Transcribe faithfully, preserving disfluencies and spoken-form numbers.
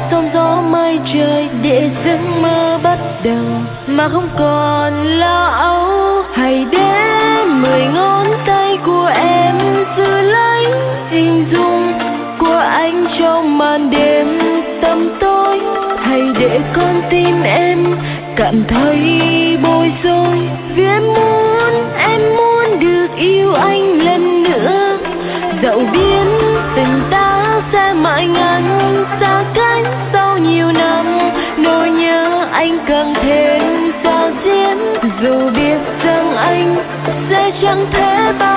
sóng gió mây trời để giấc mơ bắt đầu mà không còn lo âu. Hãy để mười ngón tay của em giữ lấy hình dung của anh trong màn đêm tăm tối. Hãy để con tim em cảm thấy bối rối vì em muốn, em muốn được yêu anh lần nữa. Dẫu biết tình ta sẽ mãi ngăn xa cách sau nhiều năm, nỗi nhớ anh càng thêm xa diết. Dù biết rằng anh sẽ chẳng thể bao